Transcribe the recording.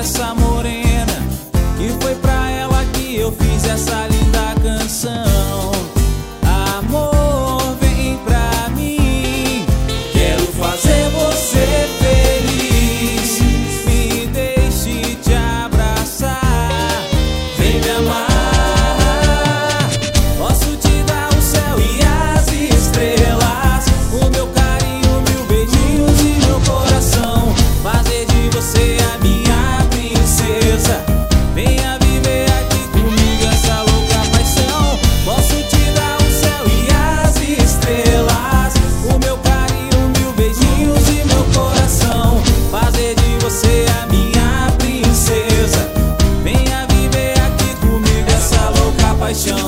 essa morena, que foi pra ela que eu fiz essa linda canção. Amor, vem pra mim, quero fazer você feliz. Me deixe te abraçar, vem me amar. Posso te dar o céu e as estrelas, o meu carinho, mil beijinhos e meu coração. Fazer de você a minha princesa, venha viver aqui comigo essa louca paixão. Posso te dar o céu e as estrelas, o meu carinho, mil beijinhos e meu coração. Fazer de você a minha princesa, venha viver aqui comigo essa louca paixão.